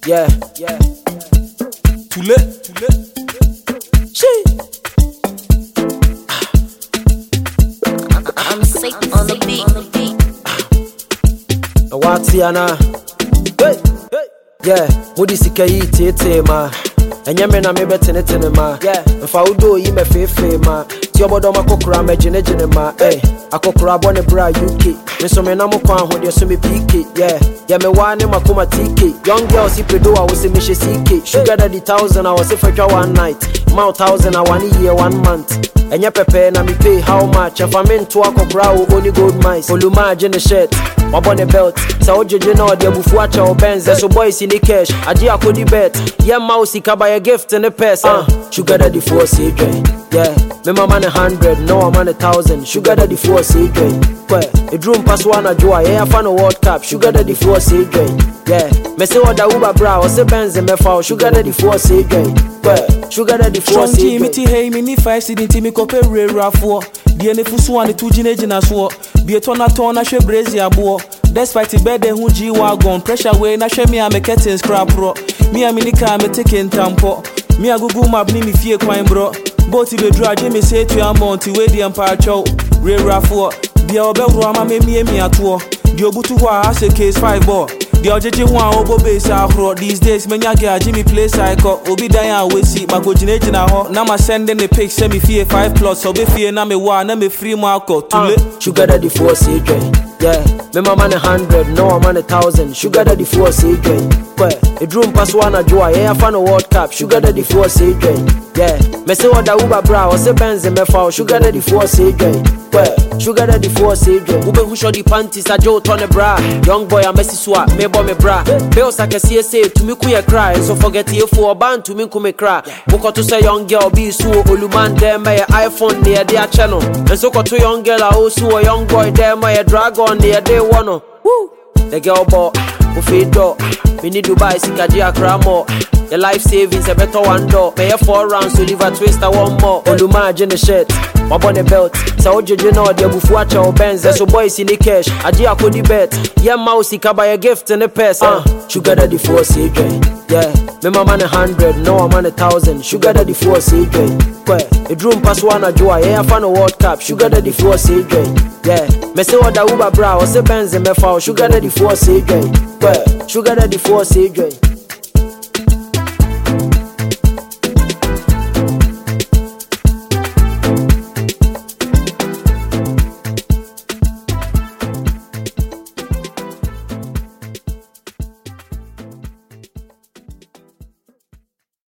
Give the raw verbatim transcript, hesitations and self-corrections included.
Yeah, yeah. Too late, too late. She. I'm sick on the beat. What's yana? Hey, hey. Yeah, Moody Sikayi Tete ma. And Yamena me better ma. Yeah, if I would do you me fefe ma. Tiobodoma Kokra Majine ma. Hey, a Kokra Bonne Bra U K. Miss Omenamo Kwan, who you sumi P K. Yeah, Yamewane Makuma T K. Young girls, if you do, I was a Misha C K. Sugar Daddy thousand, I was a for one night. Mount thousand, I one year, one month. And ya pepe na me pay how much? If I'm into a Kokra, only gold mice. Oluma Jenny shirt. Wabon the belt, so Jojo no de bufuacha or Benz, so boys in the cash, a dia kodi bet, yeah mousey ka buy a gift and a purse, uh, sugar daddy for C J, yeah, me mama man a hundred, no I'm on a thousand, sugar daddy for C J, where, a drum pass one a joy, yeah, fan a World Cup, sugar daddy for C J, yeah, me say what the Uber bra, or say Benz and me fall, sugar daddy for C J, where, sugar daddy for C J. Strong Jimmy hey, me five sitting to me cope rare raffo. The N F one two Jinajina so be a tona tona she brazia bo. Despite the bed who G wagon pressure way na she me a make it scrap pro. Me a minika me taking tampo. Me a Google map ni me fear quine bro. Both the drag me say to your monty way the empire chow. Rare raffo. The obel rama me me me at war. The obutu wa has a case five ball. The ojeje one obo base afro. These days menya girl Jimmy play cycle. Obi Diane we see my go jinejina ho. Na ma sending the pics send me fear five plus. So be fear na me wa na me free marco. Too late. Sugar daddy for C J. Yeah, me mama man a hundred, no I'm on a thousand. Sugar daddy for C J. Where, a drum pass one a joy, yeah, fan a World Cup. Sugar daddy for C J. Yeah, me say what the Uber bra, or say Benz and me fall. Sugar daddy for C J. Where, sugar daddy for C J. Ube who show the panties a Joe ton a bra. Young boy a messy swap, me boy me bra. Bills like a C S A to me kuya cry. So forget you for a band to me kume cry. Boko to say young girl be so oluman there my iPhone near their channel. And so to young girl I also a young boy there my dragon near day one. Woo! The girl bought, who feed dog. We need to buy Sikaji Akramo. The life savings a better one door. Pay a four rounds to leave a twister one more. Oluma Jenny shirt, wabon the belt. So Jojo no de bufuacha or Benz. So boys in the cash, a dia kodi bet. Yeah mousey ka buy a gift and a purse. Uh, sugar daddy for C J. Yeah, me mama man a hundred, no I'm on a thousand. Sugar daddy for C J. Where, a drum pass one a joy, yeah fan a World Cup. Sugar daddy for C J. Yeah, me say what the Uber bra, or say Benz and me fall. Sugar daddy for C J. Where, sugar daddy for C J.